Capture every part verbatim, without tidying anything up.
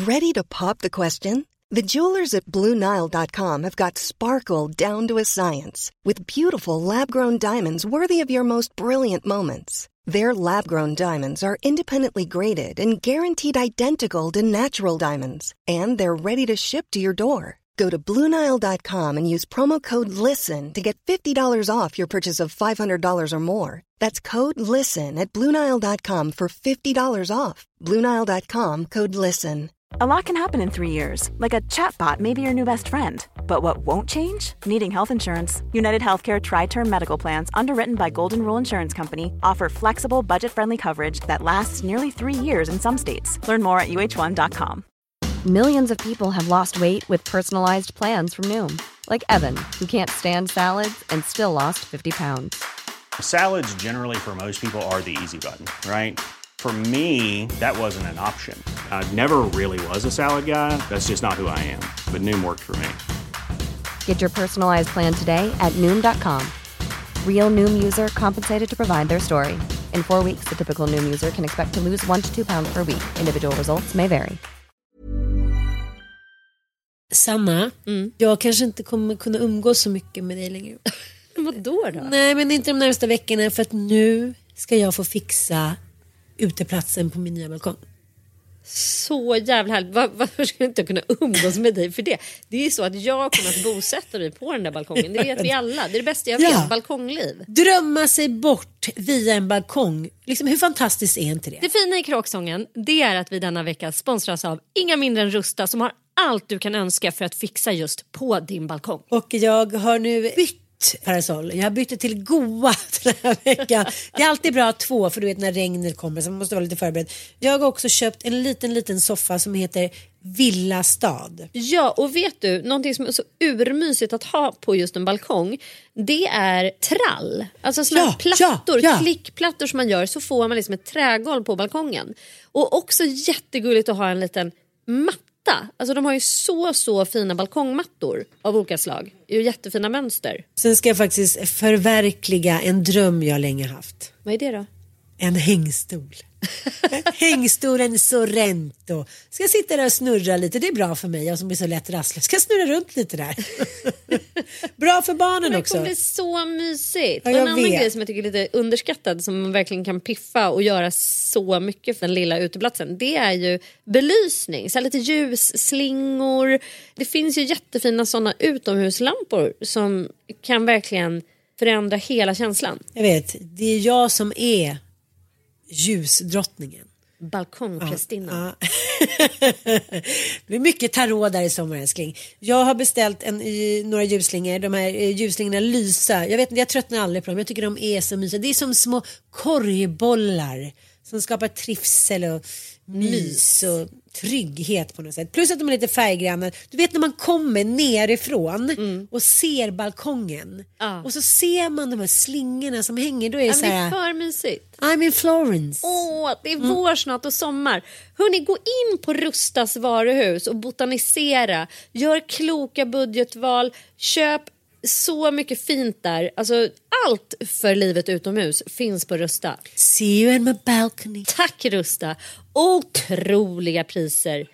Ready to pop the question? The jewelers at Blue Nile dot com have got sparkle down to a science with beautiful lab-grown diamonds worthy of your most brilliant moments. Their lab-grown diamonds are independently graded and guaranteed identical to natural diamonds, and they're ready to ship to your door. Go to Blue Nile dot com and use promo code LISTEN to get fifty dollars off your purchase of five hundred dollars or more. That's code LISTEN at Blue Nile dot com for fifty dollars off. Blue Nile dot com, code LISTEN. A lot can happen in three years, like a chatbot may be your new best friend. But what won't change? Needing health insurance. United Healthcare Tri-Term Medical Plans, underwritten by Golden Rule Insurance Company, offer flexible, budget-friendly coverage that lasts nearly three years in some states. Learn more at U H one dot com. Millions of people have lost weight with personalized plans from Noom. Like Evan, who can't stand salads and still lost fifty pounds. Salads generally for most people are the easy button, right? For me, that wasn't an option. I never really was a salad guy. That's just not who I am. But Noom worked for me. Get your personalized plan today at Noom dot com. Real Noom user compensated to provide their story. In four weeks, the typical Noom user can expect to lose one to two pounds per week. Individual results may vary. Samma, mm. jag kanske inte kommer kunna umgås så mycket med dig längre. Vad då då? Nej, men inte de närmaste veckorna, för att nu ska jag få fixa uteplatsen på min nya balkong. Så jävla härligt. Var, varför ska jag inte kunna umgås med dig för det? Det är ju så att jag kommer att bosätta mig på den där balkongen. Det vet vi alla. Det är det bästa jag vet. Ja. Balkongliv. Drömma sig bort via en balkong. Liksom, hur fantastiskt är inte det? Det fina i Kråksången, det är att vi denna vecka sponsras av inga mindre än Rusta, som har allt du kan önska för att fixa just på din balkong. Och jag har nu bytt parasoll. Jag har bytt till goa den här veckan. Det är alltid bra två, för du vet när regnet kommer så man måste vara lite förberedd. Jag har också köpt en liten liten soffa som heter Villa Stad. Ja, och vet du, någonting som är så urmysigt att ha på just en balkong, det är trall. Alltså såna ja, plattor, ja, ja. klickplattor som man gör, så får man liksom ett trägolv på balkongen. Och också jättegulligt att ha en liten matta. Alltså de har ju så så fina balkongmattor av olika slag. Det är ju jättefina mönster. Sen ska jag faktiskt förverkliga en dröm jag länge haft. Vad är det då? En hängstol. Hängstolen Sorrento. Ska sitta där och snurra lite. Det är bra för mig, jag som blir så lätt rastlös. Ska snurra runt lite där. Bra för barnen det också. Det kommer bli så mysigt. Ja, och en annan vet. grej som jag tycker är lite underskattad, som man verkligen kan piffa och göra så mycket för den lilla uteplatsen, det är ju belysning. Så här lite ljusslingor. Det finns ju jättefina sådana utomhuslampor som kan verkligen förändra hela känslan. Jag vet, det är jag som är ljusdrottningen. Balkongprästinnan. Ja, ja. Det är mycket tarot där i sommar, älskling. Jag har beställt en, några ljusslingor. De här ljusslingorna lysa. Jag vet inte, jag tröttnar aldrig på dem. Jag tycker de är så mysiga. Det är som små korgbollar som skapar trivsel och mys och trygghet på något sätt. Plus att de är lite färggranna. Du vet när man kommer nerifrån mm. och ser balkongen ah. och så ser man de här slingorna som hänger, då är det ja, så här. Det är för mysigt. I'm in Florence. Åh, det är mm. vår snart och sommar. Hörrni, gå in på Rustas varuhus och botanisera. Gör kloka budgetval. Köp så mycket fint där. Alltså allt för livet utomhus finns på Rusta. See you in my balcony. Tack Rusta. Otroliga priser.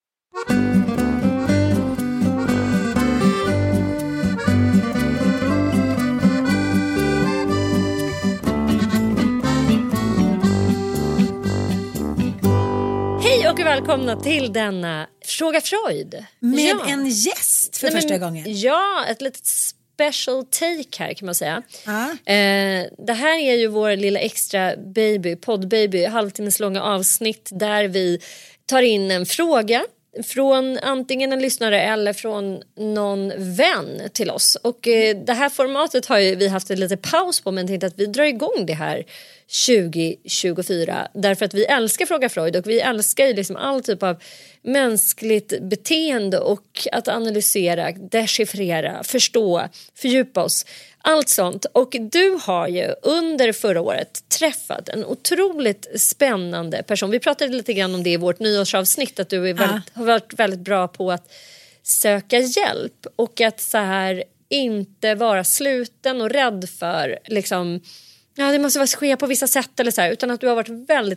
Hej och välkomna till denna Fråga Freud. Med ja. en gäst för Nej, första men, gången. Ja, ett litet special take här kan man säga. Ah. Eh, det här är ju vår lilla extra baby, poddbaby, halvtimmes långa avsnitt där vi tar in en fråga från antingen en lyssnare eller från någon vän till oss. Och eh, det här formatet har ju vi haft en liten paus på, men tänkte att vi drar igång det här tjugo tjugofyra därför att vi älskar Fråga Freud och vi älskar ju liksom all typ av mänskligt beteende och att analysera, dechiffrera, förstå, fördjupa oss. Allt sånt. Och du har ju under förra året träffat en otroligt spännande person. Vi pratade lite grann om det i vårt nyårsavsnitt, att du är väldigt, ah. har varit väldigt bra på att söka hjälp och att så här inte vara sluten och rädd för liksom, ja, det måste vara ske på vissa sätt eller så här, utan att du har varit väldigt öppen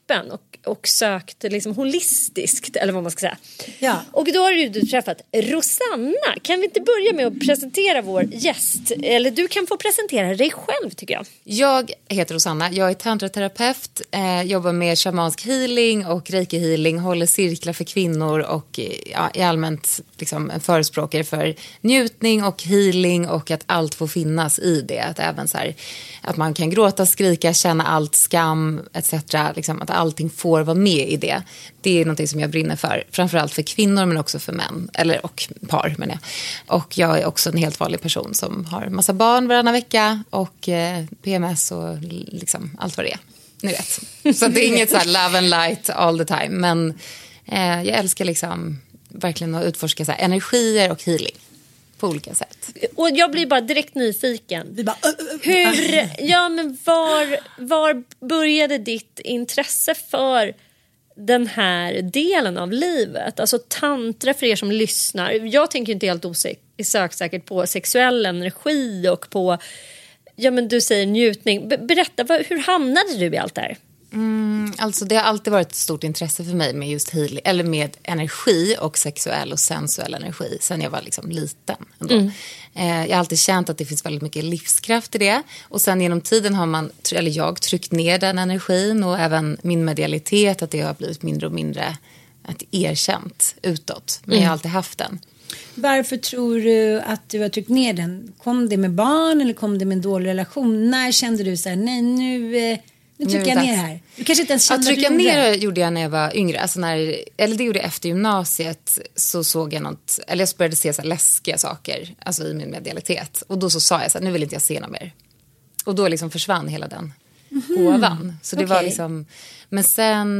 öppen och, och sökt liksom holistiskt, eller vad man ska säga. Ja. Och då har ju du träffat Rosanna. Kan vi inte börja med att presentera vår gäst? Eller du kan få presentera dig själv, tycker jag. Jag heter Rosanna, jag är tantraterapeut, eh, jobbar med shamansk healing och reiki healing, håller cirklar för kvinnor och ja, är allmänt liksom, en förespråkare för njutning och healing och att allt får finnas i det. Att även så här, att man kan gråta, skrika, känna allt, skam et cetera. Liksom, att allting får vara med i det. Det är något som jag brinner för. Framförallt för kvinnor men också för män. Eller och par menar jag. Och jag är också en helt vanlig person som har massa barn varannan vecka. Och eh, P M S och liksom allt vad det är. Ni vet. Så det är inget så här love and light all the time. Men eh, jag älskar liksom verkligen att utforska så här, energier och healing. På olika sätt. Och jag blir bara direkt nyfiken. Vi bara, uh, uh, Hur, ja men var, var började ditt intresse för den här delen av livet? Alltså tantra för er som lyssnar. Jag tänker inte helt osökt på sexuell energi och på, ja men du säger njutning. Berätta, hur hamnade du i allt det här? Mm, alltså det har alltid varit ett stort intresse för mig med just healing, eller med energi och sexuell och sensuell energi sen jag var liksom liten ändå. Mm. Eh, jag har alltid känt att det finns väldigt mycket livskraft i det och sen genom tiden har man, eller jag, tryckt ner den energin och även min medialitet, att det har blivit mindre och mindre att erkänt utåt, men mm. jag har alltid haft den. Varför tror du att du har tryckt ner den? Kom det med barn eller kom det med en dålig relation? När kände du så här, nej nu... Eh... Nu trycker jag ner här. Du kanske inte ens kände att trycka ner gjorde jag när jag var yngre. Alltså när, eller det gjorde jag efter gymnasiet. Så såg jag något, eller jag började se så här läskiga saker. Alltså i min medialitet. Och då så sa jag så här, nu vill inte jag se något mer. Och då liksom försvann hela den mm-hmm. gåvan. Så det okay. var liksom, men sen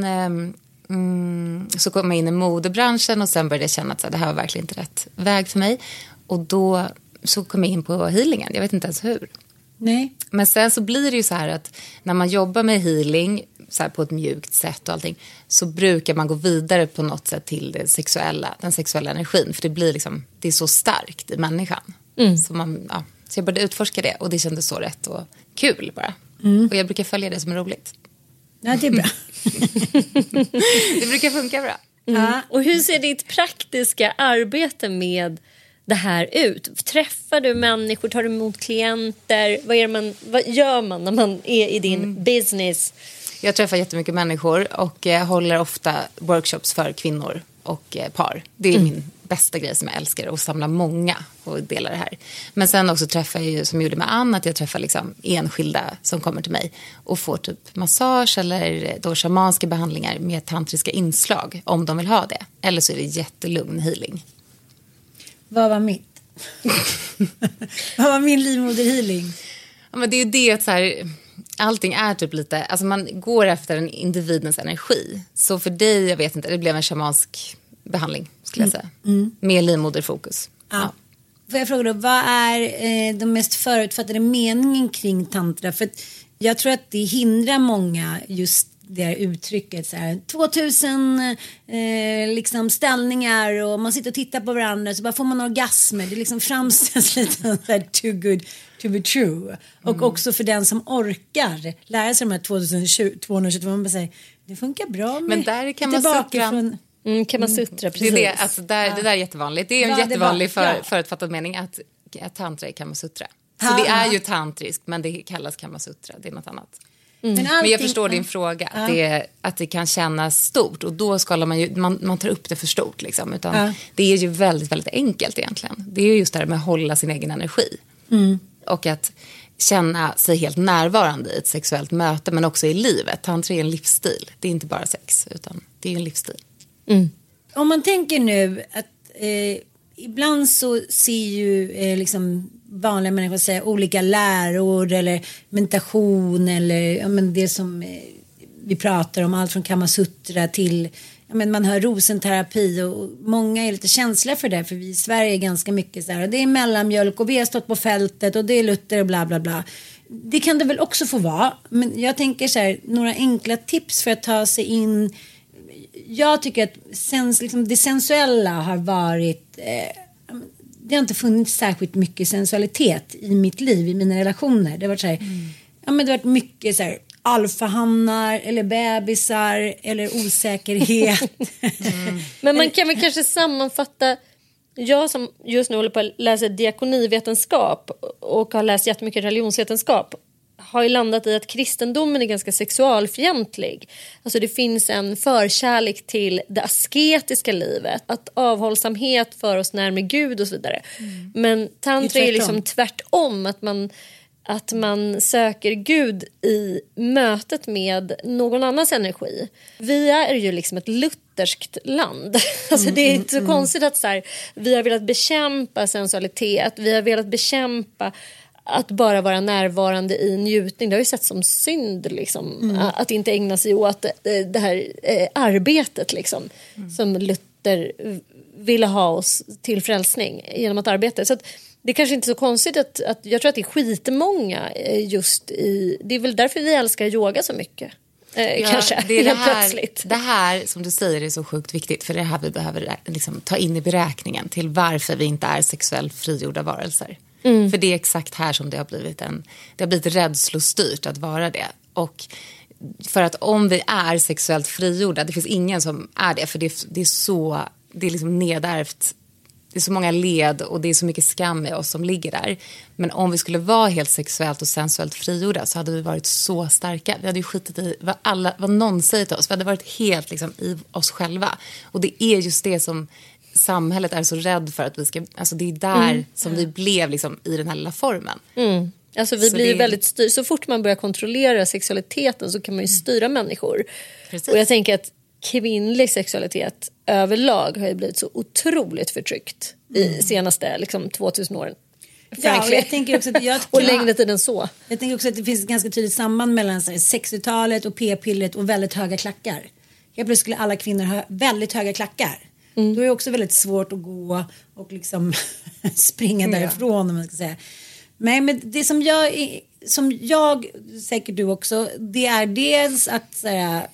mm, så kom jag in i modebranschen. Och sen började jag känna att så här, det här var verkligen inte rätt väg för mig. Och då så kom jag in på healingen. Jag vet inte ens hur. Nej. Men sen så blir det ju så här att när man jobbar med healing så här på ett mjukt sätt och allting, så brukar man gå vidare på något sätt till det sexuella, den sexuella energin, för det blir liksom, det är så starkt i människan. Mm. Så, man, ja, så jag började utforska det och det kändes så rätt och kul bara. Mm. Och jag brukar följa det som är roligt. Ja, det är bra. Det brukar funka bra. Mm. Ja. Och hur ser ditt praktiska arbete med det här ut? Träffar du människor? Tar du emot klienter? Vad, är man, vad gör man när man är i din mm. business? Jag träffar jättemycket människor och eh, håller ofta workshops för kvinnor och eh, par. Det är mm. min bästa grej som jag älskar, att samla många och dela det här. Men sen också träffar jag ju, som jag gjorde med Ann, att jag träffar liksom enskilda som kommer till mig och får typ massage eller då shamanska behandlingar med tantriska inslag om de vill ha det. Eller så är det jättelugn healing. Vad var mitt? Vad var min livmoderhealing? Ja, men det är ju det att så här, allting är typ lite, alltså man går efter en individens energi. Så för dig, jag vet inte, det blev en shamansk behandling skulle jag säga. Mm. Mm. Med livmoderfokus. Ja. Ja. Får jag fråga då, vad är eh, de mest förutfattade meningen kring tantra? För att jag tror att det hindrar många just det här uttrycket så här, tvåtusen eh, liksom ställningar och man sitter och tittar på varandra så bara får man orgasmer. Det liksom framställs lite så här, too good to be true. Och mm. också för den som orkar lära sig de här tvåtusentvåhundratjugotvå, man bara säger, det funkar bra med. Men där kan man sutra. Från... Mm, kan man sutra, precis. Det är, det, alltså där, ja. det där är jättevanligt. Det är en ja, jättevanlig för, ja. förutfattad mening att, att tantra är kamasutra. Så ha, det är ja. ju tantriskt, men det kallas kamasutra. Det är något annat. Mm. Men, allting, men jag förstår din fråga. Ja. Att, det, att det kan kännas stort. Och då skalar man ju, man, man tar upp det för stort liksom. Utan ja. det är ju väldigt, väldigt enkelt egentligen. Det är ju just det här med att hålla sin egen energi. Mm. Och att känna sig helt närvarande i ett sexuellt möte. Men också i livet. Tantra är en livsstil. Det är inte bara sex, utan det är en livsstil. Mm. Om man tänker nu att eh, ibland så ser ju eh, liksom vanliga människor säga olika läror eller meditation eller ja, men det som eh, vi pratar om, allt från kamasutra till ja, men man hör rosenterapi och många är lite känsliga för det, för vi i Sverige är ganska mycket så här, och det är mellanmjölk och vi har stått på fältet och det är Luther och bla bla bla. Det kan det väl också få vara, men jag tänker så här, några enkla tips för att ta sig in. Jag tycker att sens, liksom, det sensuella har varit eh, det har inte funnits särskilt mycket sensualitet i mitt liv, i mina relationer. Det har varit så här, mm. ja men det har varit mycket så här alfahannar eller bebisar eller osäkerhet. Mm. Men man kan väl kanske sammanfatta, jag som just nu håller på att läsa diakonivetenskap och har läst jättemycket religionsvetenskap, har ju landat i att kristendomen är ganska sexualfientlig. Alltså det finns en förkärlek till det asketiska livet, att avhållsamhet för oss närmare Gud och så vidare. Mm. Men tantra är, är liksom tvärtom, att man att man söker Gud i mötet med någon annans energi. Vi är ju liksom ett lutherskt land. Alltså det är inte så mm, konstigt att så här, vi har velat bekämpa sensualitet, vi har velat bekämpa att bara vara närvarande i njutning. Det har ju sett som synd liksom, mm. att inte ägna sig åt det här eh, arbetet liksom, mm. som Luther ville ha oss till frälsning genom att arbeta. Så att det är kanske inte så konstigt att, att jag tror att det är skitmånga just i, det är väl därför vi älskar yoga så mycket. Eh, ja, kanske, det, är det, här, plötsligt. det här som du säger är så sjukt viktigt, för det här vi behöver liksom ta in i beräkningen till varför vi inte är sexuellt frigjorda varelser. Mm. För det är exakt här som det har blivit en, det har blivit rädslostyrt att vara det. Och för att om vi är sexuellt frigjorda, det finns ingen som är det, för det, det är så, det är liksom nedärvt. Det är så många led och det är så mycket skam i oss som ligger där. Men om vi skulle vara helt sexuellt och sensuellt frigjorda så hade vi varit så starka. Vi hade ju skitit i vad, alla, vad någon säger till oss. Vi hade varit helt liksom, i oss själva. Och det är just det som samhället är så rädd för att vi ska... Alltså det är där mm. som vi blev liksom, i den här lilla formen. Mm. Alltså vi så blir det... väldigt styr. Så fort man börjar kontrollera sexualiteten så kan man ju styra mm. människor. Precis. Och jag tänker att kvinnlig sexualitet överlag har ju blivit så otroligt förtryckt mm. i senaste liksom, tvåtusen åren. Ja, och jag tänker också att jag, och längre tid än så. Jag tänker också att det finns ett ganska tydligt samband mellan sextiotalet och p-pillret och väldigt höga klackar. Helt plötsligt skulle alla kvinnor ha väldigt höga klackar. Mm. Då är det också väldigt svårt att gå och liksom springa därifrån, om man ska säga. Nej, men det som jag, som jag, säkert du också, det är dels att så här,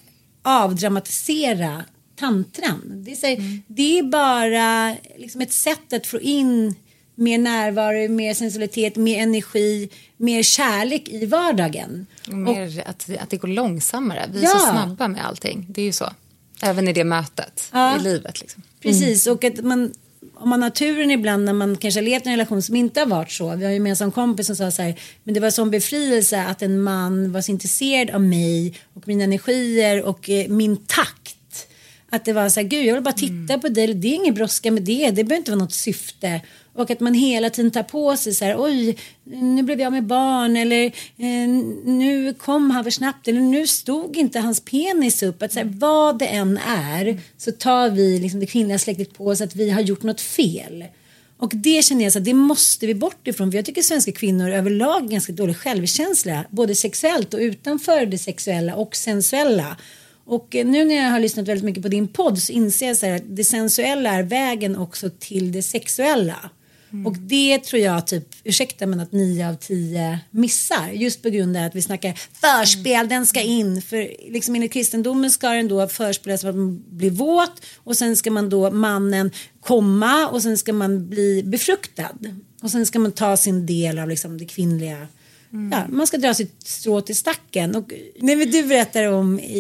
avdramatisera tantran. Det är, så här, mm. det är bara liksom ett sätt att få in mer närvaro, mer sensualitet, mer energi, mer kärlek i vardagen. Mer och, att, att det går långsammare. Vi är ja. så snabba med allting. Det är ju så. Även i det mötet ja. i livet. Liksom. Precis, mm. och att man, om man har turen ibland när man kanske har levt i en relation som inte har varit så. Vi har ju med en kompis som sa så här, men det var som befrielse att en man var så intresserad av mig och mina energier och eh, min takt. Att det var så här, gud jag vill bara titta mm. på dig, det är ingen brådska med det, det behöver inte vara något syfte. Och att man hela tiden tar på sig så här, oj, nu blev jag med barn, eller eh, nu kom han för snabbt, eller nu stod inte hans penis upp. Att så här, vad det än är så tar vi liksom det kvinnliga släktet på oss att vi har gjort något fel. Och det känner jag så att det måste vi bort ifrån. För jag tycker svenska kvinnor överlag är ganska dålig självkänsla, både sexuellt och utanför det sexuella och sensuella. Och nu när jag har lyssnat väldigt mycket på din podd så inser jag så här att det sensuella är vägen också till det sexuella. Mm. Och det tror jag typ, ursäkta men att nio av tio missar. Just på grund av att vi snackar förspel, mm. den ska in. För liksom enligt kristendomen ska den då förspelas för att man blir våt. Och sen ska man då mannen komma och sen ska man bli befruktad. Och sen ska man ta sin del av liksom det kvinnliga. Mm. Ja, man ska dra sitt strå till stacken. Och när du berättar om i,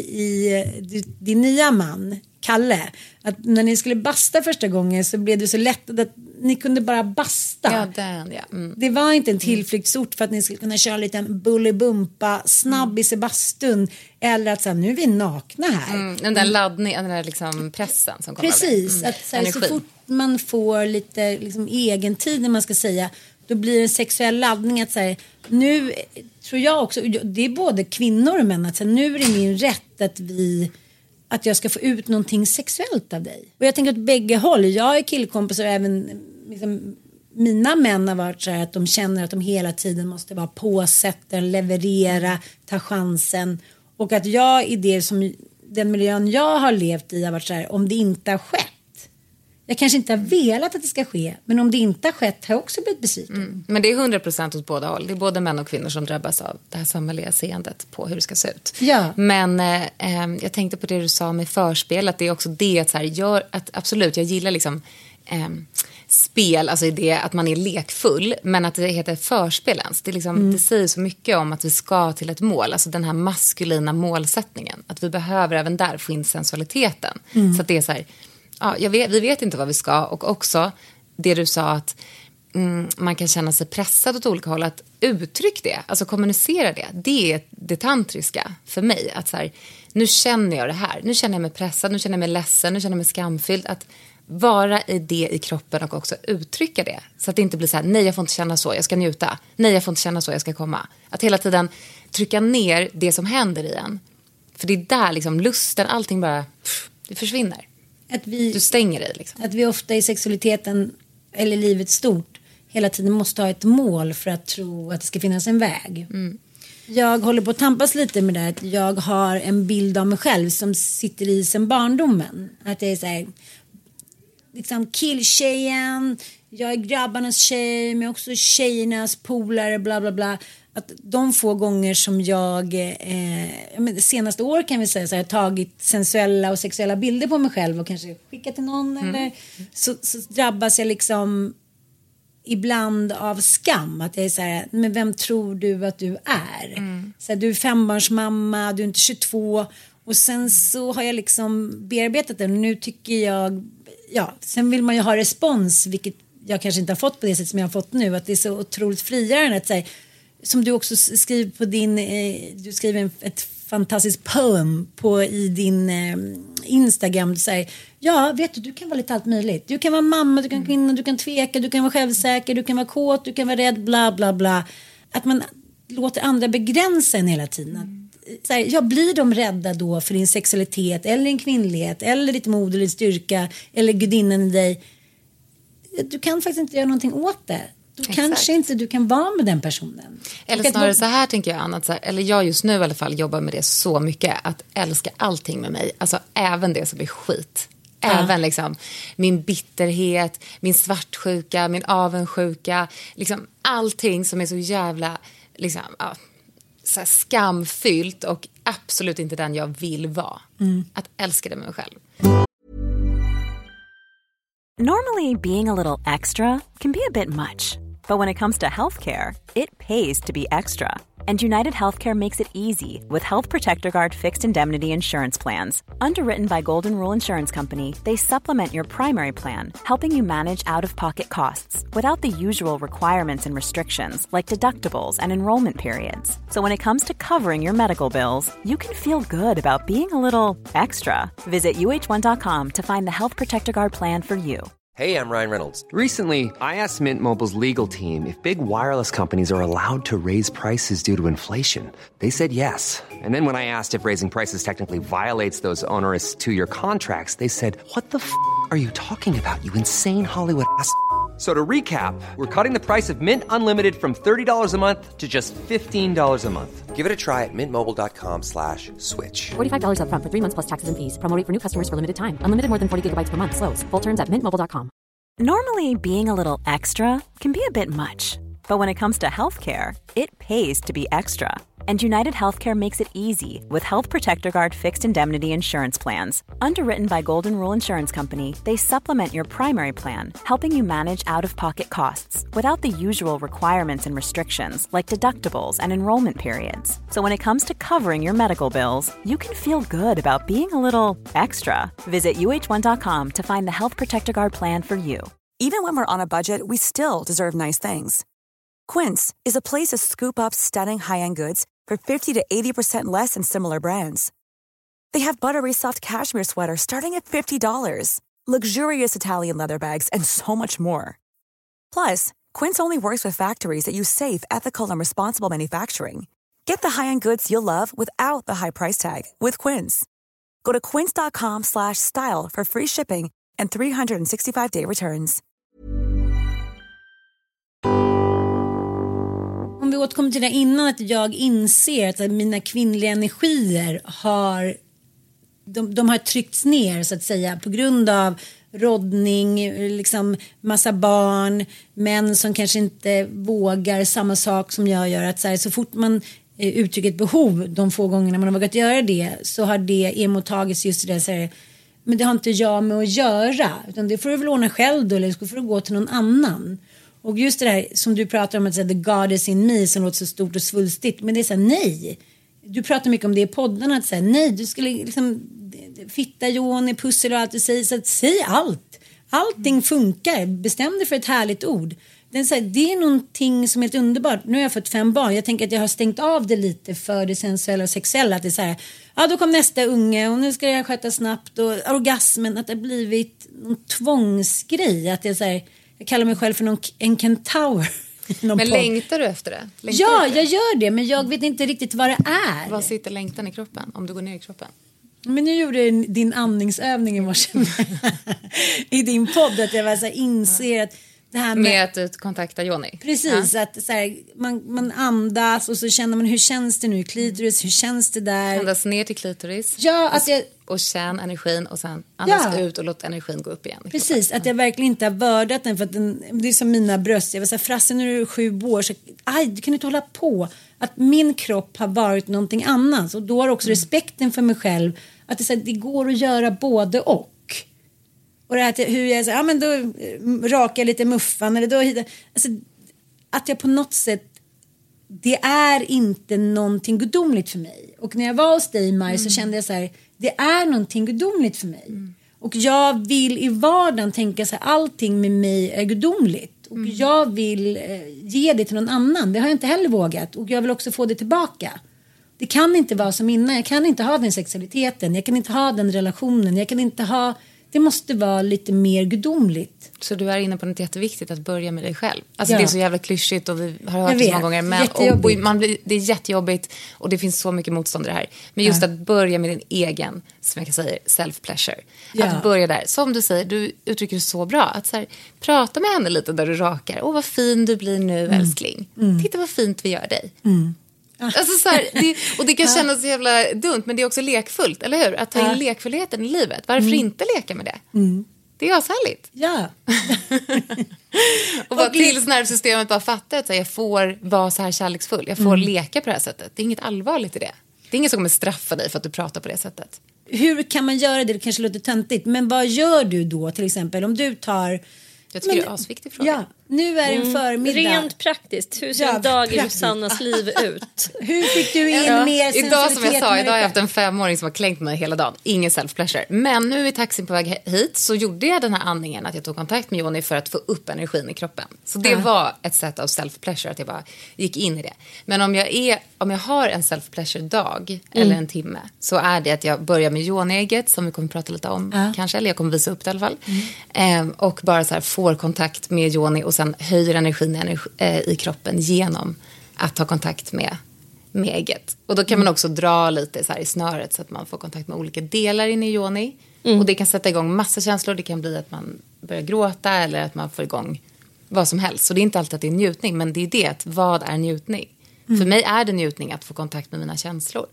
i din nya man Kalle, att när ni skulle basta första gången så blev det så lätt att ni kunde bara basta. Ja, den, ja. Mm. Det var inte en tillflyktsort för att ni skulle kunna köra lite en bullybumpa snabbis i bastun, eller att så här, nu är vi nakna här. Mm, den där laddningen, den där liksom pressen som kommer. Precis, mm. att så, här, så fort man får lite liksom, egen tid när man ska säga, då blir det en sexuell laddning att säga, nu tror jag också, det är både kvinnor och män, att så här, nu är det min rätt att vi att jag ska få ut någonting sexuellt av dig. Och jag tänker att bägge håll, jag är killkompisar och även liksom, mina män har varit så här att de känner att de hela tiden måste vara påsätta, leverera, ta chansen. Och att jag i det som den miljön jag har levt i har varit så här, om det inte har skett. Jag kanske inte har velat att det ska ske, men om det inte har skett har jag också blivit besviken. Mm. Men det är hundra procent åt båda håll. Det är både män och kvinnor som drabbas av det här samhälleliga seendet på hur det ska se ut. Ja. Men eh, jag tänkte på det du sa med förspel, att det är också det att, så här, gör, att absolut, jag gillar liksom eh, spel, alltså i det att man är lekfull, men att det heter förspel ens. Det, är liksom, mm. det säger så mycket om att vi ska till ett mål, alltså den här maskulina målsättningen. Att vi behöver även där få in sensualiteten. Mm. Så att det är så här, ja, jag vet, vi vet inte vad vi ska, och också det du sa att mm, man kan känna sig pressad åt olika håll, att uttryck det, alltså kommunicera det. Det är det tantriska för mig, att så här, nu känner jag det här, nu känner jag mig pressad, nu känner jag mig ledsen, nu känner jag mig skamfylld, att vara i det i kroppen och också uttrycka det. Så att det inte blir så här, nej jag får inte känna så, jag ska njuta. Nej jag får inte känna så, jag ska komma. Att hela tiden trycka ner det som händer i en. För det är där liksom lusten, allting bara, pff, det försvinner. Att vi, du stänger dig liksom. Att vi ofta i sexualiteten, eller livet stort, hela tiden måste ha ett mål för att tro att det ska finnas en väg. Mm. Jag håller på att tampas lite med det, att jag har en bild av mig själv som sitter i sen barndomen. Att det är så här, liksom killtjejen, jag är grabbarnas tjej, men också tjejernas polare, bla bla bla. Att de få gånger som jag eh, senaste år kan vi säga så här, tagit sensuella och sexuella bilder på mig själv och kanske skickat till någon mm. eller så, så drabbas jag liksom ibland av skam, att det är så här, men vem tror du att du är? Mm. Så här, du är fembarnsmamma, du är inte tjugotvå, och sen så har jag liksom bearbetat det, och nu tycker jag, ja, sen vill man ju ha respons, vilket jag kanske inte har fått på det sätt som jag har fått nu, att det är så otroligt frigörande att säga, som du också skriver på din eh, du skriver en, ett fantastiskt poem på i din eh, Instagram, du säger, ja vet du, du kan vara lite allt möjligt, du kan vara mamma, du kan vara kvinna, du kan tveka, du kan vara självsäker, du kan vara kåt, du kan vara rädd, bla bla bla, att man låter andra begränsa en hela tiden. Att, så här, ja, blir de rädda då för din sexualitet eller din kvinnlighet eller ditt mod eller din styrka eller gudinnan i dig, du kan faktiskt inte göra någonting åt det. Då Exakt. Kanske inte du kan vara med den personen. Eller snarare så här tänker jag, Anna, så här, eller jag just nu i alla fall jobbar med det så mycket, att älska allting med mig, alltså även det som är skit. Även ja. liksom min bitterhet, min svartsjuka, min avundsjuka, liksom allting som är så jävla liksom, ja, så här skamfyllt och absolut inte den jag vill vara. Mm. Att älska det med mig själv. Normally, being a little extra can be a bit much. But when it comes to healthcare, it pays to be extra. And United Healthcare makes it easy with Health Protector Guard fixed indemnity insurance plans. Underwritten by Golden Rule Insurance Company, they supplement your primary plan, helping you manage out-of-pocket costs without the usual requirements and restrictions like deductibles and enrollment periods. So when it comes to covering your medical bills, you can feel good about being a little extra. Visit U H one dot com to find the Health Protector Guard plan for you. Hey, I'm Ryan Reynolds. Recently, I asked Mint Mobile's legal team if big wireless companies are allowed to raise prices due to inflation. They said yes. And then when I asked if raising prices technically violates those onerous two-year contracts, they said, what the f*** are you talking about, you insane Hollywood ass f- So to recap, we're cutting the price of Mint Unlimited from thirty dollars a month to just fifteen dollars a month. Give it a try at mintmobile.com slash switch. forty-five dollars up front for three months plus taxes and fees. Promo rate for new customers for limited time. Unlimited more than forty gigabytes per month. Slows full terms at mint mobile dot com. Normally, being a little extra can be a bit much. But when it comes to healthcare, it pays to be extra. And United Healthcare makes it easy with Health Protector Guard fixed indemnity insurance plans. Underwritten by Golden Rule Insurance Company, they supplement your primary plan, helping you manage out-of-pocket costs without the usual requirements and restrictions like deductibles and enrollment periods. So when it comes to covering your medical bills, you can feel good about being a little extra. Visit U H one dot com to find the Health Protector Guard plan for you. Even when we're on a budget, we still deserve nice things. Quince is a place to scoop up stunning high-end goods for fifty to eighty percent less than similar brands. They have buttery soft cashmere sweaters starting at fifty dollars, luxurious Italian leather bags, and so much more. Plus, Quince only works with factories that use safe, ethical, and responsible manufacturing. Get the high-end goods you'll love without the high price tag with Quince. Go to quince.com slash style for free shipping and three sixty-five day returns. Om vi återkommer till det innan, att jag inser att mina kvinnliga energier har de, de har tryckts ner så att säga på grund av roddning, liksom massa barn, män som kanske inte vågar samma sak som jag gör, att så, här, så fort man eh, uttrycker ett behov de få gångerna man har vågat göra det, så har det emottagits just det så här, men det har inte jag med att göra, utan det får du väl ordna själv då, eller så får du gå till någon annan. Och just det där som du pratar om, att säga the goddess in me, som låter så stort och svulstigt, men det är så här, nej. Du pratar mycket om det i poddarna, att säga nej, du skulle liksom fitta, Joni, pussel och allt du säger, så att säg allt. Allting funkar, bestäm dig för ett härligt ord. Det är, så här, det är någonting som är helt underbart. Nu har jag fått fem barn, jag tänker att jag har stängt av det lite för det sensuella och sexuella, att det är så här, ja då kom nästa unge och nu ska jag sköta snabbt, och orgasmen, att det har blivit någon tvångsgrej, att det är så här, jag kallar mig själv för någon, en kentaur. Men podd. Längtar du efter det? Längtar ja, efter det? Jag gör det, men jag vet inte riktigt vad det är. Vad sitter längtan i kroppen om du går ner i kroppen? Men nu gjorde jag din andningsövning i morse i din podd, att jag var så här, inser att det här med, med att du kontaktar Joni. Precis, ja. Att så här, man, man andas och så känner man, hur känns det nu i klitoris, hur känns det där? Andas ner till klitoris. Ja, att jag, och känn energin och sen andas ja. ut och låt energin gå upp igen. Precis, att jag verkligen inte har vördat den, för att den, det är som mina bröst. Jag var så här, Frasse, när du är sju år, så aj, du kan inte hålla på. Att min kropp har varit någonting annat, och då har också mm. respekten för mig själv, att det, så här, det går att göra både och. Och det här, hur jag säger, ja men då rakar jag lite muffan, eller då, alltså, att jag på något sätt, det är inte någonting gudomligt för mig. Och när jag var hos dig, Maj, mm. så kände jag så här, det är någonting gudomligt för mig. Mm. Och jag vill i vardagen tänka så här, allting med mig är gudomligt. Och mm. jag vill eh, ge det till någon annan. Det har jag inte heller vågat. Och jag vill också få det tillbaka. Det kan inte vara som innan. Jag kan inte ha den sexualiteten. Jag kan inte ha den relationen. Jag kan inte ha... Det måste vara lite mer gudomligt. Så du är inne på något jätteviktigt, att börja med dig själv. Alltså ja. Det är så jävla klyschigt och vi har hört jag det så många gånger. Men, och, och man blir, det är jättejobbigt och det finns så mycket motstånd i det här. Men just ja. Att börja med din egen, som jag kan säga, self-pleasure. Ja. Att börja där. Som du säger, du uttrycker det så bra. Att så här, prata med henne lite där du rakar. Åh, vad fin du blir nu, mm. älskling. Mm. Titta vad fint vi gör dig. Mm. Alltså så här, det, och det kan kännas så jävla dumt, men det är också lekfullt, eller hur? Att ta in ja. lekfullheten i livet. Varför mm. inte leka med det? Mm. Det är ashärligt. Ja. Och bara tills nervsystemet bara fattar att jag får vara så här kärleksfull. Jag får mm. leka på det här sättet. Det är inget allvarligt i det. Det är ingen som kommer straffa dig för att du pratar på det sättet. Hur kan man göra det? Det kanske låter töntigt, men vad gör du då till exempel om du tar... Jag tycker men, det är asviktig fråga. Ja, nu är det en förmiddag. Rent praktiskt, hur ser ja, en dag i Rosannas liv ut? Hur fick du in ja. mer sensualitet? Idag som jag sa, idag har jag haft en femåring som har klängt mig hela dagen. Ingen self-pleasure. Men nu i taxin på väg hit så gjorde jag den här andningen, att jag tog kontakt med Joni för att få upp energin i kroppen. Så det ja. var ett sätt av self-pleasure, att jag bara gick in i det. Men om jag, är, om jag har en self-pleasure-dag mm. eller en timme, så är det att jag börjar med Joni-ägget, som vi kommer att prata lite om ja. kanske, eller jag kommer visa upp det i alla fall. Mm. Ehm, och bara så här får kontakt med Joni och sen höjer energin i, energi, eh, i kroppen genom att ta kontakt med, med ägget. Och då kan mm. man också dra lite så här i snöret, så att man får kontakt med olika delar inne i Joni. Mm. Och det kan sätta igång massa känslor. Det kan bli att man börjar gråta eller att man får igång vad som helst. Så det är inte alltid att det är njutning, men det är det, att vad är njutning? Mm. För mig är det njutning att få kontakt med mina känslor.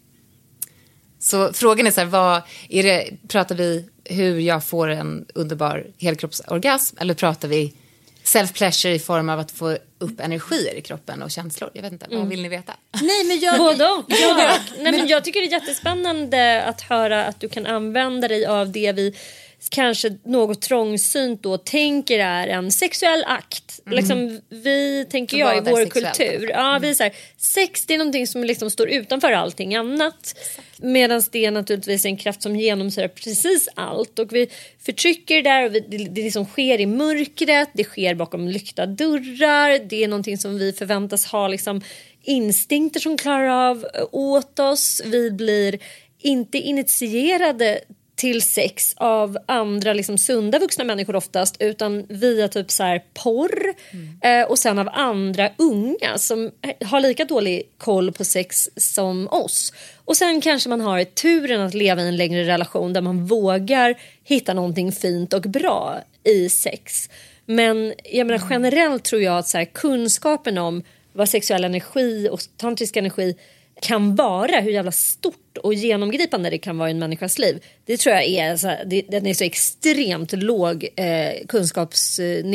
Så frågan är så här, vad är det, pratar vi hur jag får en underbar helkroppsorgasm, eller pratar vi self-pleasure i form av att få upp energier i kroppen och känslor? Jag vet inte, vad mm. vill ni veta? Nej, men jag... Både och. Ja. Nej, men jag tycker det är jättespännande att höra att du kan använda dig av det vi kanske något trångsynt då tänker är en sexuell akt. Mm. Liksom, vi tänker jag i vår kultur. Ja, mm. vi så här, sex, det är någonting som liksom står utanför allting annat. Medan det är naturligtvis en kraft som genomsyrar precis allt. Och vi förtrycker det där, och vi, det, det liksom sker i mörkret, det sker bakom lyckta dörrar. Det är någonting som vi förväntas ha liksom instinkter som klarar av åt oss. Vi blir inte initierade till sex av andra liksom sunda vuxna människor oftast, utan via typ så här porr mm. eh, och sen av andra unga som har lika dålig koll på sex som oss. Och sen kanske man har turen att leva i en längre relation där man vågar hitta någonting fint och bra i sex. Men jag menar, generellt tror jag att så här, kunskapen om vad sexuell energi och tantrisk energi kan vara, hur jävla stort och genomgripande det kan vara i en människas liv, det tror jag är så här, det, den är så extremt låg eh, kunskapsnivå.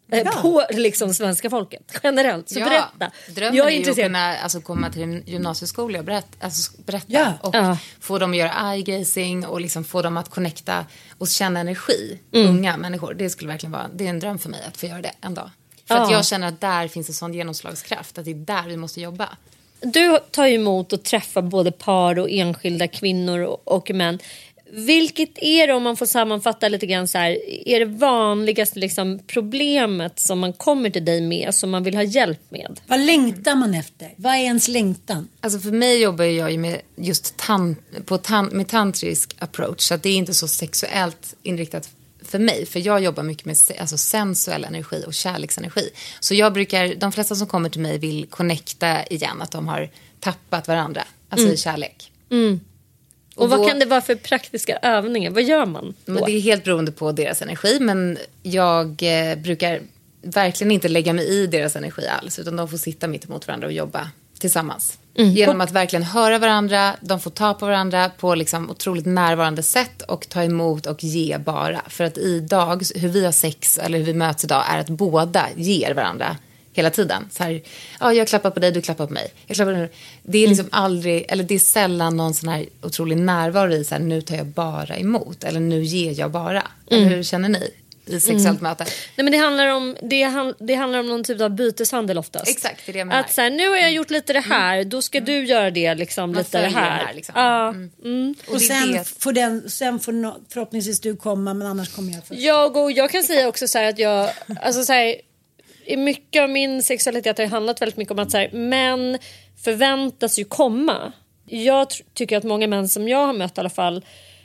eh, Ja. på liksom svenska folket generellt. Så Ja, berätta. drömmen Jag är är ju att intresserad. kunna alltså, komma till en gymnasieskola och berätta, alltså, berätta Ja. och Ja. få dem att göra eye-gazing och liksom få dem att connecta och känna energi. Mm. Unga människor, det skulle verkligen vara, det är en dröm för mig att få göra det en dag. För att Ja. jag känner att där finns en sån genomslagskraft, att det är där vi måste jobba. Du tar ju emot och träffar både par och enskilda kvinnor och, och män. Vilket är det, om man får sammanfatta lite grann så här, är det vanligaste liksom problemet som man kommer till dig med, som man vill ha hjälp med? Vad längtar man efter? Vad är ens längtan? Alltså för mig jobbar jag ju med just tan- på tan- med tantrisk approach, så att det är inte så sexuellt inriktat för mig, för jag jobbar mycket med se- alltså sensuell energi och kärleksenergi. Så jag brukar, de flesta som kommer till mig vill connecta igen, att de har tappat varandra, alltså Mm. i kärlek. Mm. Och, Och vad då- kan det vara för praktiska övningar? Vad gör man då? Men det är helt beroende på deras energi, men jag eh, brukar verkligen inte lägga mig i deras energi alls, utan de får sitta mitt emot varandra och jobba tillsammans. Mm. Genom att verkligen höra varandra, de får ta på varandra på liksom otroligt närvarande sätt och ta emot och ge bara. För att idag, hur vi har sex eller hur vi möts idag, är att båda ger varandra hela tiden. Så här, ja, jag klappar på dig, du klappar på mig. Jag klappar på dig. Det är liksom mm. aldrig, eller det är sällan någon sån här otrolig närvaro i så här, nu tar jag bara emot, eller nu ger jag bara. Mm. Eller hur känner ni i sexuellt Mm. möte? Nej, men det handlar om det, han, det handlar om någon typ av byteshandel oftast. Exakt, det är det jag menar. Att så här, nu har jag gjort lite det här, då ska du göra det liksom, Man lite det följer här. det här, liksom. Ja. Mm. Mm. Och, Och det är sen, det- får den, sen får no, förhoppningsvis du komma, men annars kommer jag först. Jag, och jag kan säga också så här att jag, alltså så här, i mycket av min sexualitet har det handlat väldigt mycket om att så här, män förväntas ju komma. Jag tr- tycker att många män som jag har mött i alla fall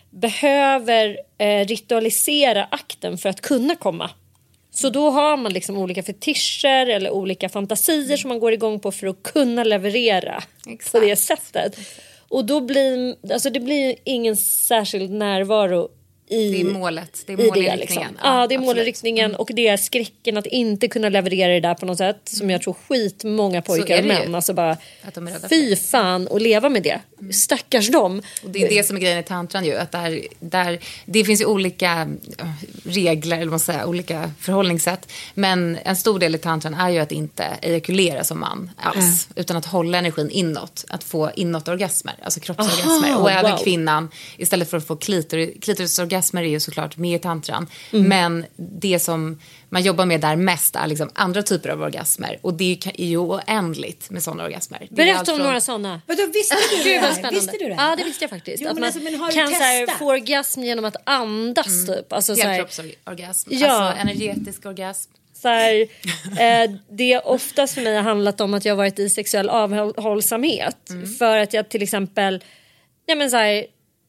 behöver eh, ritualisera akten för att kunna komma. Så då har man liksom olika fetischer eller olika fantasier som man går igång på för att kunna leverera Exakt. på det sättet. Och då blir, alltså det blir ingen särskild närvaro i Det är målet, det är i målinriktningen. liksom. Ja, det är absolut. målinriktningen och det är skräcken att inte kunna leverera det där på något sätt som jag tror skit många pojkar är och det ju. män alltså bara Att de är rädda fy fan och leva med det. Stackars dem. Och det är det som är grejen i tantran ju, att där, där, det finns ju olika ja, regler, eller vad man säger, olika förhållningssätt. Men en stor del i tantran är ju att inte ejakulera som man alls, Mm. utan att hålla energin inåt, att få inåt-orgasmer, alltså kroppsorgasmer. Och även wow. kvinnan, istället för att få klitor, klitorisorgasmer är ju såklart med i tantran. Men det som man jobbar med där mest är liksom andra typer av orgasmer. Och det är ju oändligt med sådana orgasmer. Det är Berätta allt om från- några sådana. Vadå, visste du det? Gud vad här? spännande. Visste du det? Ja, det visste jag faktiskt. Jo, att men man alltså, men har du kan så här, testat? få orgasm genom att andas typ. Alltså, så här, Helkroppsorgasm, Ja. alltså energetisk orgasm. så här, eh, det oftast för mig har handlat om att jag har varit i sexuell avhållsamhet. För att jag till exempel, nej men så här,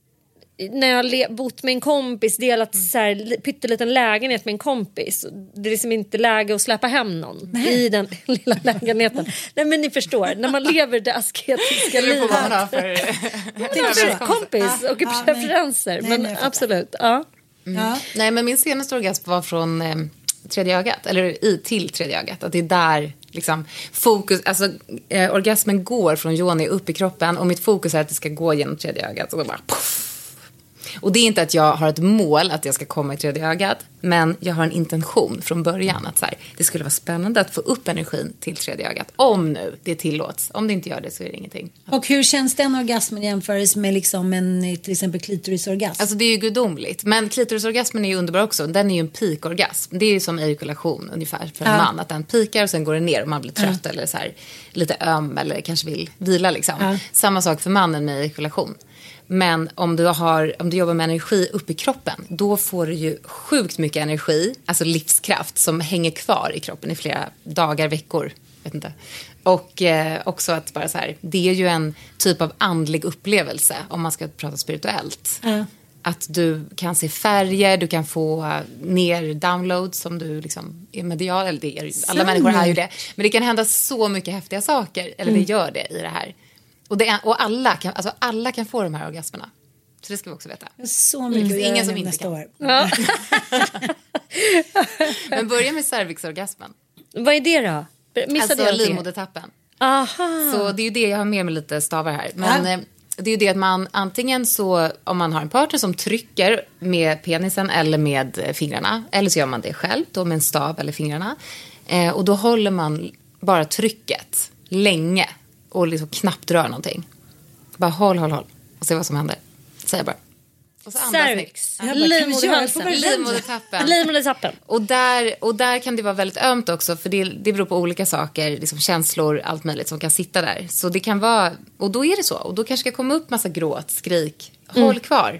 när jag har le- bott med en kompis, delat så här, li- pytteliten lägenhet med en kompis. Det är liksom inte läge att släppa hem någon i den lilla lägenheten. Nej men ni förstår, när man lever det asketiska Eller på livet. vad man har för... Det är för kompis och Ja, nej. preferenser. Nej, men men jag fattar. absolut, ja. Ja. Nej, men min senaste orgasm var från eh, tredje ögat, eller i till tredje ögat. Att det är där liksom fokus, alltså eh, orgasmen går från yoni upp i kroppen och mitt fokus är att det ska gå genom tredje ögat och då bara puff. Och det är inte att jag har ett mål att jag ska komma i tredje ögat, men jag har en intention från början att så här, det skulle vara spännande att få upp energin till tredje ögat, om nu det tillåts. Om det inte gör det så är det ingenting. Och hur känns den orgasmen jämfört med liksom en till exempel klitorisorgasm? Alltså det är ju gudomligt. Men klitorisorgasmen är ju underbar också. Den är ju en peakorgasm. Det är ju som ejakulation ungefär för en Ja. man. Att den pikar och sen går den ner och man blir trött eller så här, lite öm eller kanske vill vila liksom. Ja. Samma sak för mannen med ejakulation. Men om du, har, om du jobbar med energi upp i kroppen, då får du ju sjukt mycket energi, alltså livskraft som hänger kvar i kroppen i flera dagar, veckor, vet inte. Och eh, också att bara så här, det är ju en typ av andlig upplevelse om man ska prata spirituellt. Ja. Att du kan se färger, du kan få ner downloads som du liksom är medial, eller det är, alla människor är ju det. Men det kan hända så mycket häftiga saker, eller det gör det i det här. Och, det är, och alla, kan, alltså alla kan få de här orgasmerna. Så det ska vi också veta. Så mycket Det är att ingen göra som nu inte nästa kan. år. Ja. Men börja med cervixorgasmen. Vad är det då? Missade Alltså jag det? livmodertappen. Aha. Så det är ju det, jag har med mig lite stavar här. Men Ja. eh, det är ju det att man antingen så, om man har en partner som trycker med penisen eller med fingrarna, eller så gör man det själv då med en stav eller fingrarna. Eh, och då håller man bara trycket länge och liksom knappt rör någonting. Bara håll, håll, håll och se vad som händer. Säger bara. Och så cervix, livmoderhalsen, livmodertappen. livmodertappen. Och där, och där kan det vara väldigt ömt också, för det, det beror på olika saker, liksom känslor, allt möjligt som kan sitta där. Så det kan vara, och då är det så. Och då kanske ska komma upp massa gråt, skrik. Håll mm. kvar.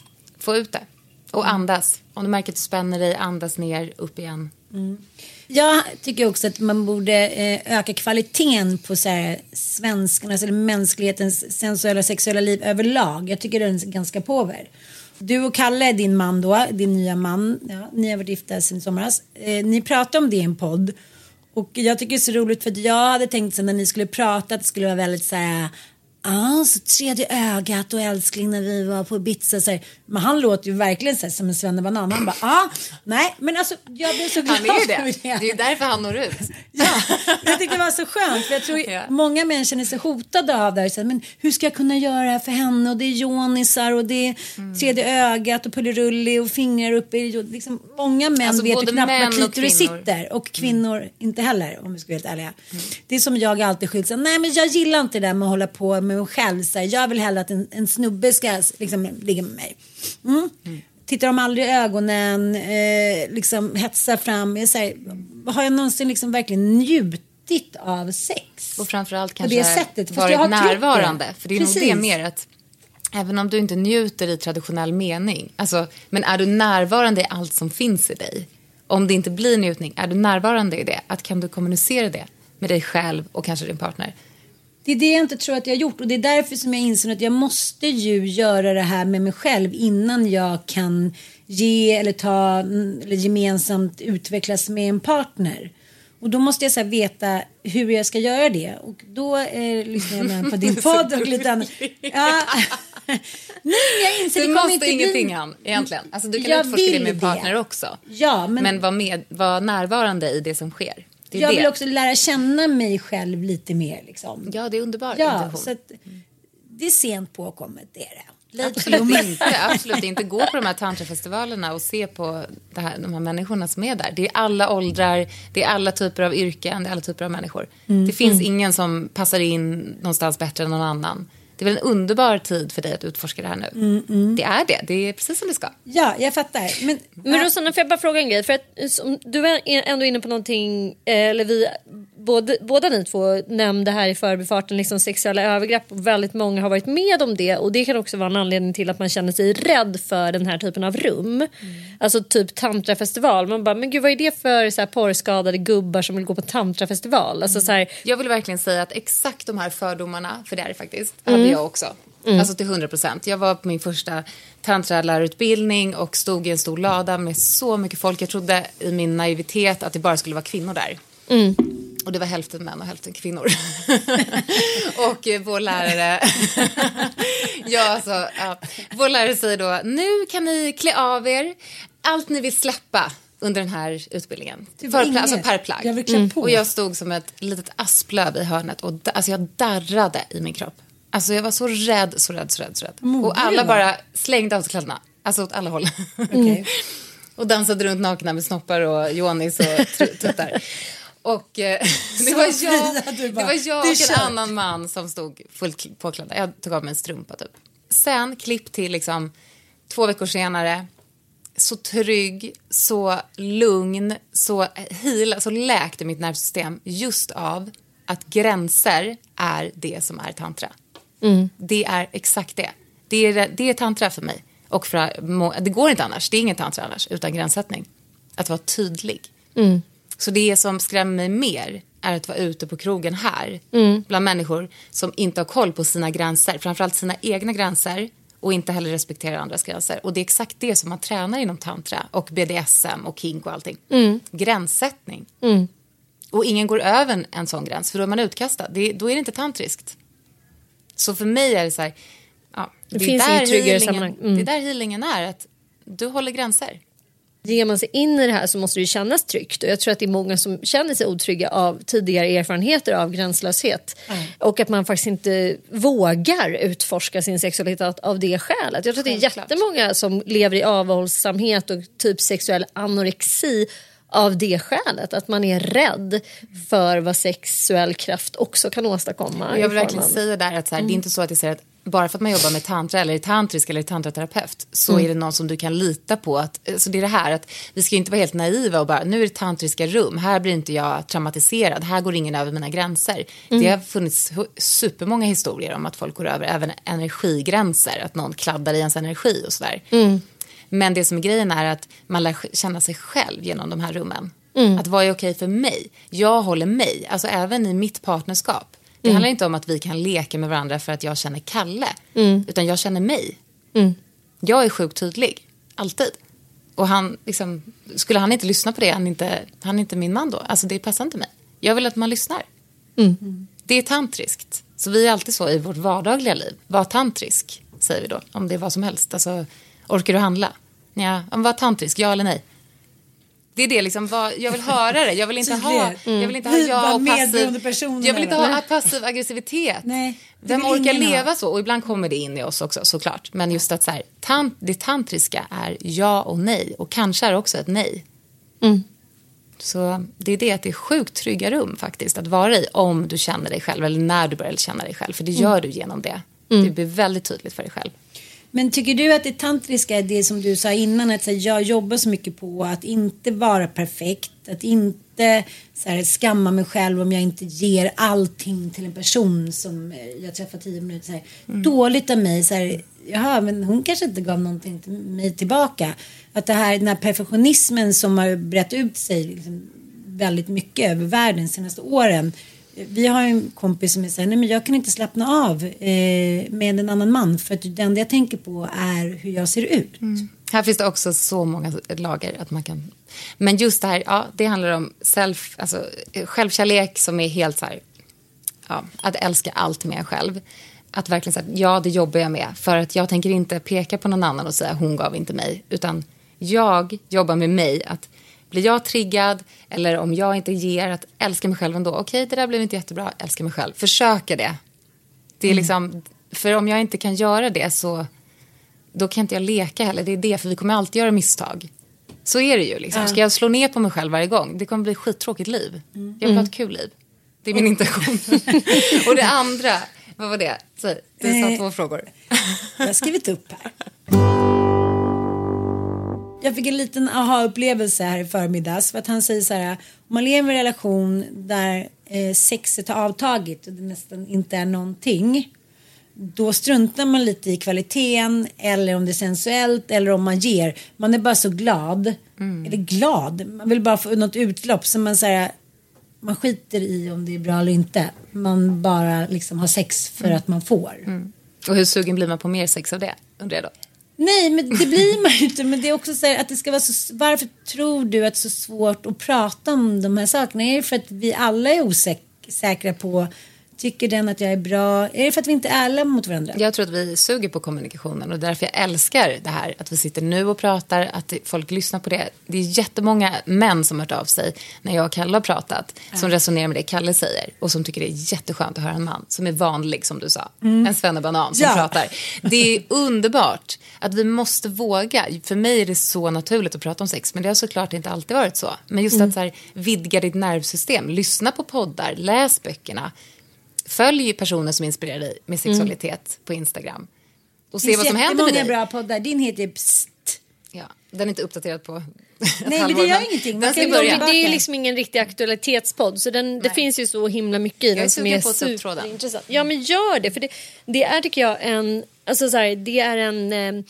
Få ut det. Och andas. Om du märker att du spänner dig, andas ner, upp igen. Mm. Jag tycker också att man borde eh, öka kvaliteten på så här, svenskarnas eller mänsklighetens sensuella sexuella liv överlag. Jag tycker det är ganska påver. Du och Kalle, din man då, din nya man, ja, ni har varit gifta sedan somras. Eh, ni pratar om det i en podd. Och jag tycker det är så roligt för att jag hade tänkt sen när ni skulle prata att det skulle vara väldigt så här... Ah, så tredje ögat och älskling när vi var på Ibiza så här. Men han låter ju verkligen så här, som en svennebanan. Han bara, ah, nej, men alltså jag blev så glad. Han är ju det. Det är ju därför han når ut. Ja, jag tyckte det var så skönt. För jag tror ja. många människor är så hotade av det här. Så här, men hur ska jag kunna göra det här för henne? Och det är jonisar och det är mm. tredje ögat och pullerulli och fingrar uppe i liksom, många män alltså, vet ju knappt var klitoris sitter. Och kvinnor mm. inte heller, om vi ska vara helt ärliga. Mm. Det är som jag alltid skyllt. Nej, men jag gillar inte det där med att hålla på med mig själv. Så här, jag vill hellre att en, en snubbe ska liksom, ligga med mig. Mm. Mm. Tittar de aldrig i ögonen, eh, liksom hetsar fram. Jag säger, har jag någonsin liksom verkligen njutit av sex? Och framförallt kanske det sättet, varit närvarande. Det. För det är Precis. nog det mer att även om du inte njuter i traditionell mening. Alltså, men är du närvarande i allt som finns i dig? Om det inte blir njutning, är du närvarande i det? Att kan du kommunicera det med dig själv och kanske din partner? Det är det jag inte tror att jag har gjort och det är därför som jag inser att jag måste ju göra det här med mig själv innan jag kan ge eller ta eller gemensamt utvecklas med en partner. Och då måste jag så här veta hur jag ska göra det. Och då eh, lyssnar jag med på din podd och lite annat. Ja. Nej, jag inser du det måste inte ingenting bli... han, egentligen. Alltså, du kan jag utforska det med det. partner också. Ja, men men var, med, var närvarande i det som sker. Det jag det. vill också lära känna mig själv lite mer. Liksom. Ja, det är underbart. Ja, så att, det är sent påkommet, det är det. Absolut inte, absolut inte. Gå på de här tantrafestivalerna och se på det här, de här människorna som är där. Det är alla åldrar, det är alla typer av yrken, det är alla typer av människor. Mm, det finns mm. ingen som passar in någonstans bättre än någon annan. Det är väl en underbar tid för dig att utforska det här nu. Mm, mm. Det är det, det är precis som det ska. Ja, jag fattar. Men, men Rosanna, får jag bara fråga en grej? För att som, du är ändå inne på någonting, eller vi, både, båda ni två nämnde här i förbifarten liksom sexuella övergrepp. Och väldigt många har varit med om det. Och det kan också vara en anledning till att man känner sig rädd för den här typen av rum. Mm. Alltså typ tantrafestival. Man bara, men gud vad är det för så här porrskadade gubbar som vill gå på tantrafestival? Alltså, mm. så här, jag vill verkligen säga att exakt de här fördomarna, för det är det faktiskt, mm. jag också. Mm. Alltså till hundra procent. Jag var på min första tantralärarutbildning och stod i en stor lada med så mycket folk. Jag trodde i min naivitet att det bara skulle vara kvinnor där. Mm. Och det var hälften män och hälften kvinnor. Och vår lärare... ja, alltså, ja. Vår lärare säger då, nu kan ni klä av er allt ni vill släppa under den här utbildningen. För, alltså per plagg. Jag vill klä på. Och jag stod som ett litet asplöv i hörnet och alltså jag darrade i min kropp. Alltså jag var så rädd, så rädd, så rädd, så rädd. Mm, och alla bara slängde av sig kläderna. Alltså åt alla håll. Okay. Och dansade runt nakna med snoppar och jonis och tuttar. Och eh, det, var jag, det var jag och en annan man som stod fullt påklädda. Jag tog av mig en strumpa typ. Sen klipp till liksom två veckor senare. Så trygg, så lugn, så hila, så läkte mitt nervsystem just av att gränser är det som är tantra. Mm. Det är exakt det. Det är, det är tantra för mig. Och för, det går inte annars. Det är ingen tantra annars utan gränssättning. Att vara tydlig. Mm. Så det som skrämmer mig mer är att vara ute på krogen här. Mm. Bland människor som inte har koll på sina gränser. Framförallt sina egna gränser. Och inte heller respekterar andras gränser. Och det är exakt det som man tränar inom tantra. Och B D S M och kink och allting. Mm. Gränssättning. Mm. Och ingen går över en sån gräns. För då är man utkastad. Det, då är det inte tantriskt. Så för mig är det så här... Ja, det, det finns där tryggare sammanhang. Mm. Det är där healingen är. Att du håller gränser. ger man sig in i det här så måste det kännas tryggt. Och jag tror att det är många som känner sig otrygga av tidigare erfarenheter av gränslöshet. Mm. Och att man faktiskt inte vågar utforska sin sexualitet av det skälet. Jag tror att det är jättemånga som lever i avhållsamhet och typ sexuell anorexi av det skälet. Att man är rädd för vad sexuell kraft också kan åstadkomma. Jag vill verkligen säga där att så här, mm. det är inte så att jag säger att bara för att man jobbar med tantra eller är tantrisk eller är tantraterapeut så mm. är det någon som du kan lita på. Att, så det är det här att vi ska inte vara helt naiva och bara, nu är det tantriska rum, här blir inte jag traumatiserad, här går ingen över mina gränser. Mm. Det har funnits supermånga historier om att folk går över även energigränser, att någon kladdar i ens energi och sådär. Mm. Men det som är grejen är att man lär känna sig själv genom de här rummen. Mm. Att vad är okej för mig? Jag håller mig, alltså även i mitt partnerskap. Det mm. handlar inte om att vi kan leka med varandra för att jag känner Kalle. Mm. Utan jag känner mig. Mm. Jag är sjukt tydlig. Alltid. Och han, liksom, skulle han inte lyssna på det, han är inte, han är inte min man då. Alltså det passar inte mig. Jag vill att man lyssnar. Mm. Det är tantriskt. Så vi är alltid så i vårt vardagliga liv. Var tantrisk, säger vi då. Om det är vad som helst. Alltså, orkar du handla? Ja, var tantrisk, ja eller nej? Det är det liksom, vad, jag vill höra det. Jag vill inte ha, mm. jag vill inte ha jag och passiv. Jag vill inte ha passiv aggressivitet. Nej, vem orkar leva ha. Så? Och ibland kommer det in i oss också, såklart. Men just att så här, tant, det tantriska är ja och nej. Och kanske är också ett nej. Mm. Så det är det att det är sjukt trygga rum faktiskt att vara i om du känner dig själv. Eller när du börjar känna dig själv. För det gör mm. du genom det. Mm. Det blir väldigt tydligt för dig själv. Men tycker du att det tantriska är det som du sa innan, att så här, jag jobbar så mycket på att inte vara perfekt, att inte så här, skamma mig själv om jag inte ger allting till en person som jag träffar tio minuter så här, mm. dåligt av mig så här, jaha, men hon kanske inte gav någonting till mig tillbaka, att det här, den här perfektionismen som har brett ut sig liksom, väldigt mycket över världen de senaste åren. Vi har en kompis som säger, nej men jag kan inte slappna av eh, med en annan man för att det enda jag tänker på är hur jag ser ut. Mm. Här finns det också så många lager att man kan. Men just det här, ja, det handlar om self, alltså självkärlek som är helt så här, ja, att älska allt med en själv. Att verkligen säga, ja det jobbar jag med för att jag tänker inte peka på någon annan och säga hon gav inte mig, utan jag jobbar med mig att blir jag triggad eller om jag inte ger att älska mig själv ändå. Okej, det där blev inte jättebra. Älska mig själv. Försöka det. Det är mm. liksom, för om jag inte kan göra det så då kan inte jag leka heller. Det är det, för vi kommer alltid göra misstag. Så är det ju liksom. Ska jag slå ner på mig själv varje gång? Det kommer bli ett skittråkigt liv. Mm. Jag vill ha ett kul liv. Det är min intention. Och det andra, vad var det? Så, du sa eh, två frågor. Jag har skrivit upp här. Jag fick en liten aha-upplevelse här i förmiddags. För att han säger så här, om man lever i en relation där eh, sexet har avtagit och det nästan inte är någonting. Då struntar man lite i kvaliteten eller om det är sensuellt eller om man ger. Man är bara så glad. Mm. Eller glad. Man vill bara få något utlopp. Så man säger, man skiter i om det är bra eller inte. Man bara liksom har sex för mm. att man får. Mm. Och hur sugen blir man på mer sex av det? Undrar jag då. Nej, men det blir man ju inte. Men det är också så här att det ska vara så. Varför tror du att det är så svårt att prata om de här sakerna? Är det för att vi alla är osäkra på, tycker den att jag är bra? Är det för att vi inte är ärliga mot varandra? Jag tror att vi suger på kommunikationen och därför jag älskar det här. Att vi sitter nu och pratar, att folk lyssnar på det. Det är jättemånga män som har hört av sig när jag och Kalle har pratat. Ja. Som resonerar med det Kalle säger. Och som tycker det är jätteskönt att höra en man som är vanlig, som du sa. Mm. En svennebanan som ja. pratar. Det är underbart att vi måste våga. För mig är det så naturligt att prata om sex. Men det har såklart inte alltid varit så. Men just mm. att så här, vidga ditt nervsystem. Lyssna på poddar, läs böckerna. Följ personer som inspirerar dig med sexualitet mm. på Instagram. Och se vad som händer med dig. Det är bra poddar. Din heter Psst. Ja, den är inte uppdaterad på Nej, men det gör ingenting. Den ska börja. Det är ju liksom ingen riktig aktualitetspodd. Så den, det finns ju så himla mycket i den som är superintressant. Ja, men gör det. För det, det är, tycker jag, en... Alltså så här, det är en... Eh,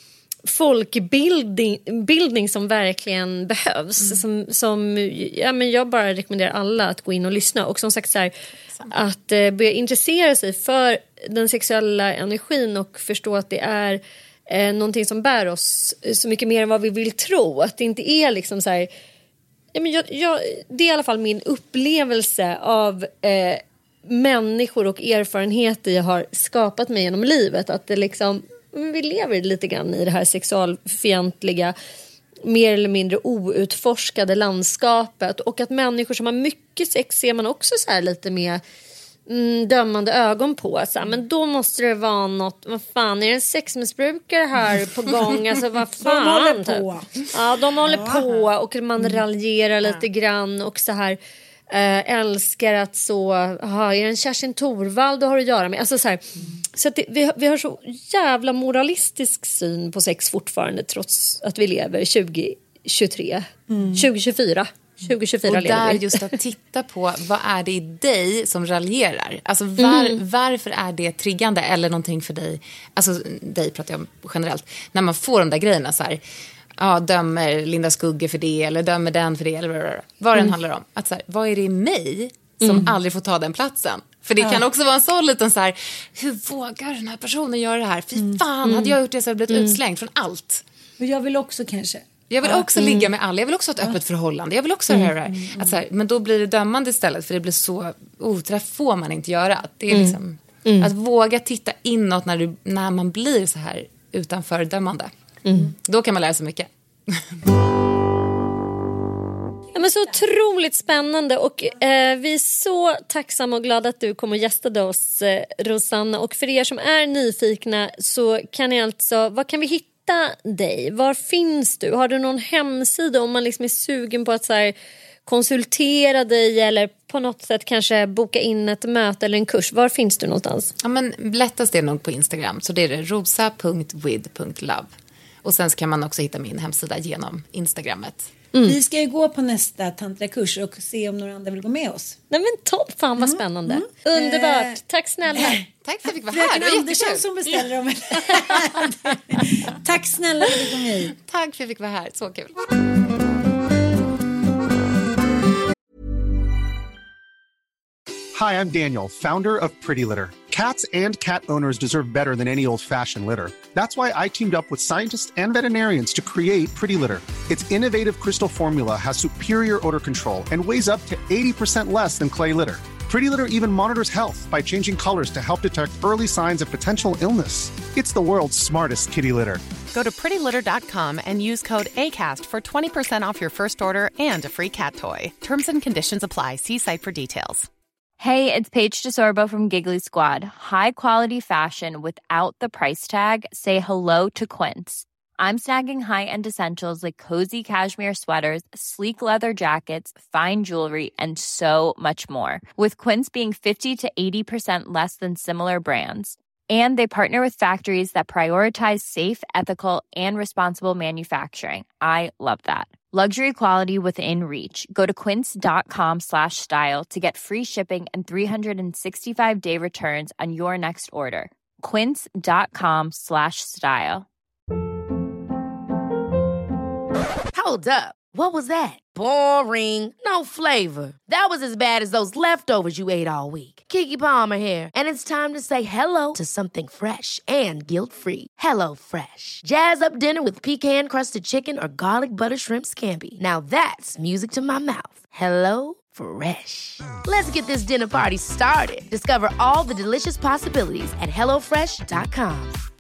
folkbildning bildning som verkligen behövs. Mm. Som, som, ja, men jag bara rekommenderar alla att gå in och lyssna. Och som sagt så här, att eh, börja intressera sig för den sexuella energin och förstå att det är eh, någonting som bär oss så mycket mer än vad vi vill tro. Att det inte är liksom så här... Ja, men jag, jag, det är i alla fall min upplevelse av eh, människor och erfarenheter jag har skapat mig genom livet. Att det liksom... vi lever lite grann i det här sexualfientliga mer eller mindre outforskade landskapet. Och att människor som har mycket sex ser man också så här lite mer mm, dömande ögon på. Så här, men då måste det vara något, vad fan, är det en sexmissbrukare här på gång? Alltså vad fan. De håller på. Typ. Ja, de håller ja. på och man mm. raljerar lite ja. grann och så här. Äh, älskar att så aha, är det en Kerstin Thorvald du har att göra med alltså så här, mm. så att det, vi, vi har så jävla moralistisk syn på sex fortfarande trots att vi lever tjugo tjugotre mm. tjugo tjugofyra tjugo tjugofyra och där vi. just att titta på vad är det i dig som raljerar alltså var, mm. varför är det triggande eller någonting för dig alltså dig pratar jag om generellt när man får de där grejerna så här. Ja, dömer Linda Skugge för det eller dömer den för det eller vad den mm. handlar om. Att så här, vad är det i mig som mm. aldrig får ta den platsen? För det ja. kan också vara en sån liten så här, hur vågar den här personen göra det här? Fy fan, mm. hade jag gjort det så hade jag blivit mm. utslängd från allt. Och jag vill också kanske. Jag vill ja. också mm. ligga med alla. Jag vill också ha ett öppet ja. förhållande. Jag vill också mm. höra det här. Mm. Att så här, men då blir det dömande istället. För det blir så, oh, det får man inte göra. Det är mm. liksom, mm. att våga titta inåt när, du, när man blir så här utanför dömande. Mm. Då kan man lära sig mycket. Ja, men så otroligt spännande och eh, vi är så tacksamma och glada att du kom och gästade oss eh, Rosanna och för er som är nyfikna så kan ni alltså, vad kan vi hitta dig? Var finns du? Har du någon hemsida om man liksom är sugen på att så här, konsultera dig eller på något sätt kanske boka in ett möte eller en kurs? Var finns du någonstans? Ja, men lättast är nog på Instagram så det är det rosa punkt with punkt love. Och sen kan man också hitta min hemsida genom Instagrammet. Mm. Vi ska ju gå på nästa tantrakurs och se om några andra vill gå med oss. Nej men topp, fan vad spännande. Mm. Mm. Underbart, eh, tack snälla. Eh, tack för att jag fick vara här. Fröken Andersson som beställer dem. Tack snälla för att du kom hit. Tack för att jag fick vara här, så kul. Hi, I'm Daniel, founder of Pretty Litter. Cats and cat owners deserve better than any old-fashioned litter. That's why I teamed up with scientists and veterinarians to create Pretty Litter. Its innovative crystal formula has superior odor control and weighs up to eighty percent less than clay litter. Pretty Litter even monitors health by changing colors to help detect early signs of potential illness. It's the world's smartest kitty litter. Go to pretty litter dot com and use code ACAST for twenty percent off your first order and a free cat toy. Terms and conditions apply. See site for details. Hey, it's Paige DeSorbo from Giggly Squad. High quality fashion without the price tag. Say hello to Quince. I'm snagging high-end essentials like cozy cashmere sweaters, sleek leather jackets, fine jewelry, and so much more. With Quince being fifty to eighty percent less than similar brands. And they partner with factories that prioritize safe, ethical, and responsible manufacturing. I love that. Luxury quality within reach. Go to quince.com slash style to get free shipping and three sixty-five day returns on your next order. Quince.com slash style. Hold up. What was that? Boring. No flavor. That was as bad as those leftovers you ate all week. Keke Palmer here, and it's time to say hello to something fresh and guilt-free. Hello Fresh. Jazz up dinner with pecan-crusted chicken or garlic butter shrimp scampi. Now that's music to my mouth. Hello Fresh. Let's get this dinner party started. Discover all the delicious possibilities at hello fresh dot com.